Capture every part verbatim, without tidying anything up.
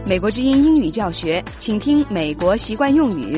美国之音英语教学，请听美国习惯用语。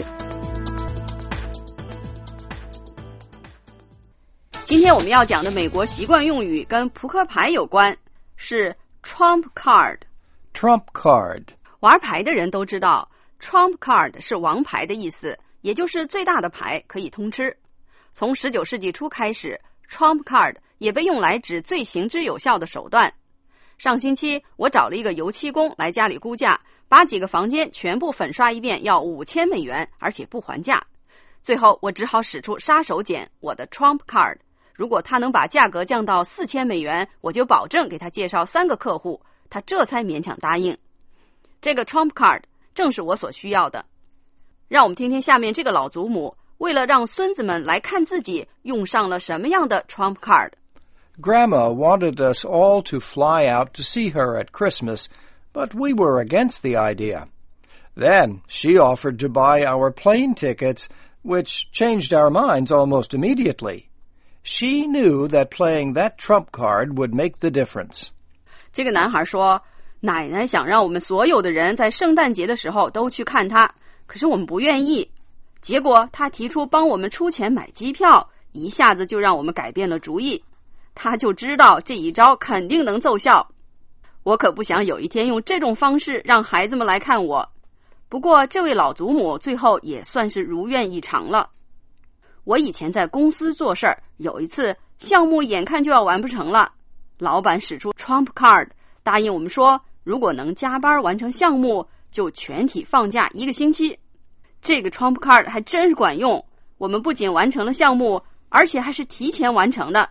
今天我们要讲的美国习惯用语跟扑克牌有关，是 Trump card。Trump card。 玩牌的人都知道 Trump card 是王牌的意思，也就是最大的牌可以通吃。从十九世纪初开始， Trump card 也被用来指最行之有效的手段。上星期我找了一个油漆工来家里估价，把几个房间全部粉刷一遍要五千美元，而且不还价。最后我只好使出杀手锏，我的 Trump card。如果他能把价格降到四千美元，我就保证给他介绍三个客户，他这才勉强答应。这个 Trump card 正是我所需要的。让我们听听下面这个老祖母为了让孙子们来看自己，用上了什么样的 Trump card。Grandma wanted us all to fly out to see her at Christmas, but we were against the idea. Then she offered to buy our plane tickets, which changed our minds almost immediately. She knew that playing that trump card would make the difference. 这个男孩说，奶奶想让我们所有的人在圣诞节的时候都去看她，可是我们不愿意。结果她提出帮我们出钱买机票，一下子就让我们改变了主意。他就知道这一招肯定能奏效。我可不想有一天用这种方式让孩子们来看我。不过这位老祖母最后也算是如愿以偿了。我以前在公司做事儿，有一次项目眼看就要完不成了，老板使出 Trump card 答应我们说，如果能加班完成项目，就全体放假一个星期。这个 Trump card 还真是管用，我们不仅完成了项目，而且还是提前完成的。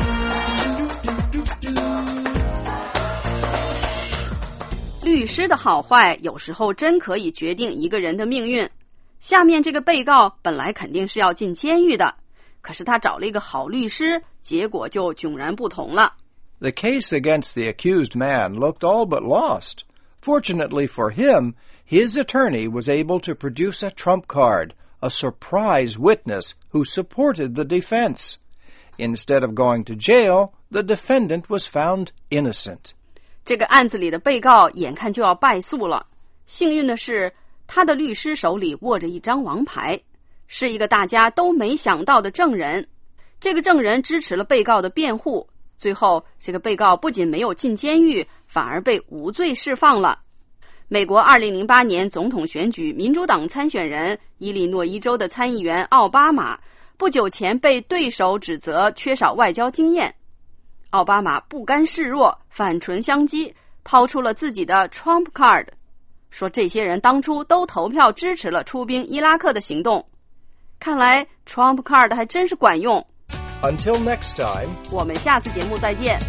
律师的好坏有时候真可以决定一个人的命运。下面这个被告本来肯定是要进监狱的，可是他找了一个好律师，结果就迥然不同了。 The case against the accused man looked all but lost. Fortunately for him, his attorney was able to produce a trump card, a surprise witness who supported the defense. Instead of going to jail, the defendant was found innocent. 这个案子里的被告眼看就要败诉了，幸运的是，他的律师手里握着一张王牌，是一个大家都没想到的证人。这个证人支持了被告的辩护，最后这个被告不仅没有进监狱，反而被无罪释放了。美国二零零八年总统选举民主党参选人伊利诺伊州的参议员奥巴马，不久前被对手指责缺少外交经验。奥巴马不甘示弱，反唇相讥，抛出了自己的 Trump card， 说这些人当初都投票支持了出兵伊拉克的行动。看来 Trump card 还真是管用。 Until next time， 我们下次节目再见。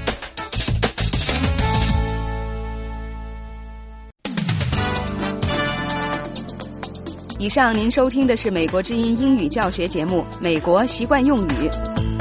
以上您收听的是美国之音英语教学节目《美国习惯用语》。